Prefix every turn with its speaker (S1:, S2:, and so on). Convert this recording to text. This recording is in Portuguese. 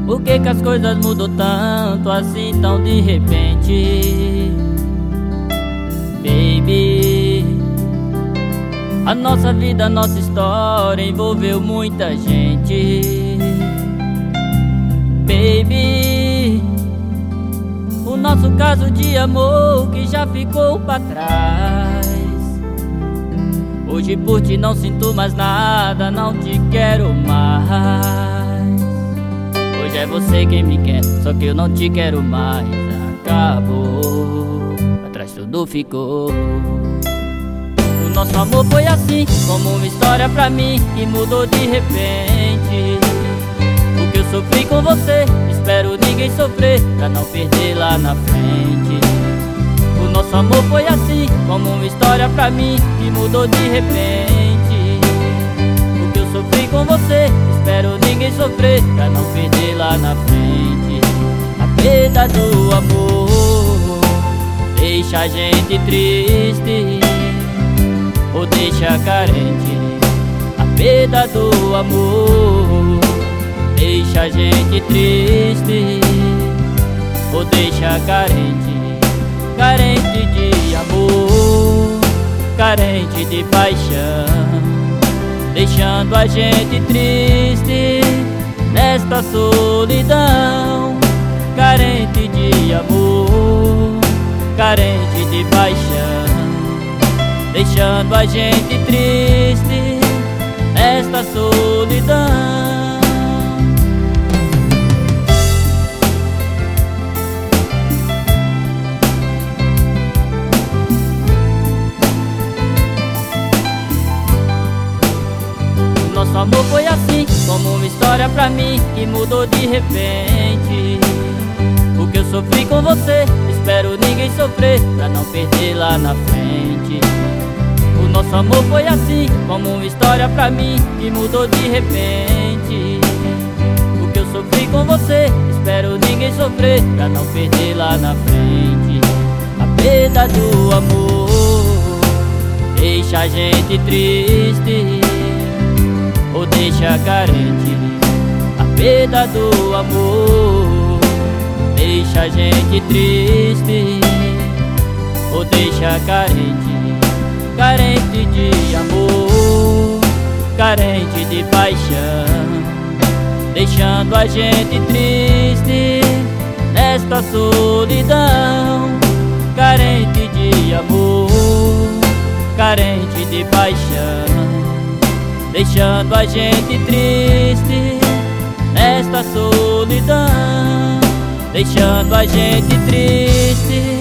S1: Por que as coisas mudam tanto assim tão de repente? Baby, a nossa vida, a nossa história envolveu muita gente. Baby, o nosso caso de amor que já ficou pra trás. Hoje por ti não sinto mais nada, não te quero mais. Hoje é você quem me quer, só que eu não te quero mais. Acabou, atrás tudo ficou. O nosso amor foi assim, como uma história pra mim que mudou de repente. O que eu sofri com você, espero ninguém sofrer, pra não perder lá na frente. O nosso amor foi assim, como uma história pra mim que mudou de repente. O que eu sofri com você, espero ninguém sofrer, pra não perder lá na frente. A perda do amor deixa a gente triste ou deixa carente. A perda do amor deixa a gente triste ou deixa carente. Carente de amor, carente de paixão, deixando a gente triste nesta solidão. Carente de amor, carente de paixão, deixando a gente triste nesta solidão. Nosso amor foi assim, como uma história pra mim que mudou de repente. O que eu sofri com você, espero ninguém sofrer, pra não perder lá na frente. O nosso amor foi assim, como uma história pra mim que mudou de repente. O que eu sofri com você, espero ninguém sofrer, pra não perder lá na frente. A perda do amor deixa a gente triste ou deixa carente. A perda do amor deixa a gente triste ou deixa carente. Carente de amor, carente de paixão, deixando a gente triste nesta solidão. Carente de amor, carente de paixão, deixando a gente triste nesta solidão. Deixando a gente triste